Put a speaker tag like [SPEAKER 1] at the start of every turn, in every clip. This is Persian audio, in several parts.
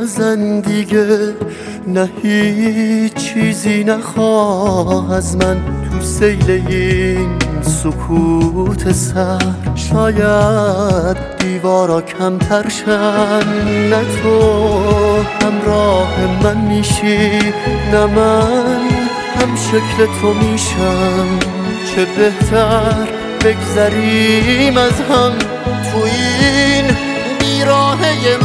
[SPEAKER 1] نزن دیگه، نه هیچ چیزی نخواه از من تو سیل این سکوت سر. شاید دیوارا کمتر شن، نه تو همراه من میشی نه من هم شکل تو میشم. چه بهتر بگذریم از هم تو این بیراهه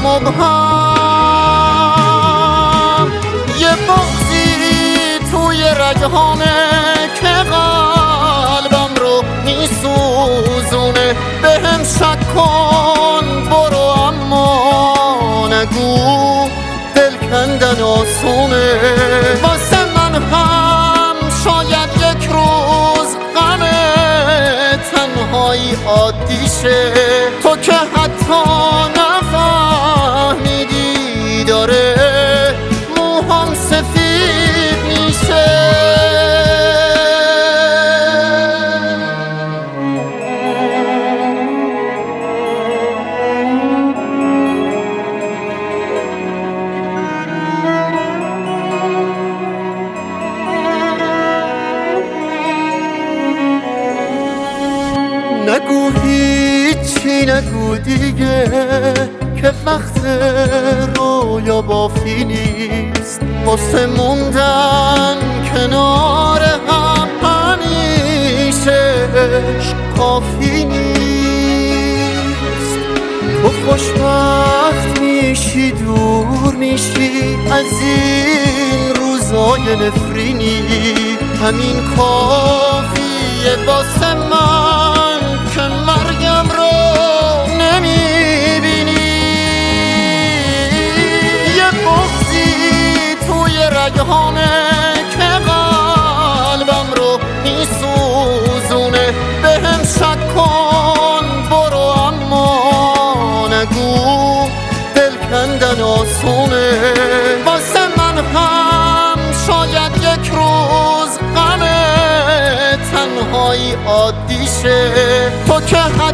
[SPEAKER 1] مبهم. یه بغضی توی رگهامه که قلبم رو میسوزونه. بهم شک کن برو اما نگو دل کندن آسونه. واسه من هم شاید یک روز غم تنهایی عادی شه. تو که حتی نفهمیدی داره موهام سفید میشه. نگو هیچی نگو دیگه که وقت رویا بافی نیست. واسه موندن کنار هم همیشه کافی نیست. تو خوشبخت میشی دور میشی از این روزای نفرینی. همین کافیه واسه من که مرگم رو نمیبینی. یه بغضی توی رگهامه که قلبم رو میسوزونه. بهم شک کن برو اما نگو دل کندن آسونه. واسه من هم شاید یک روز غم تنهایی عادی شه. تو که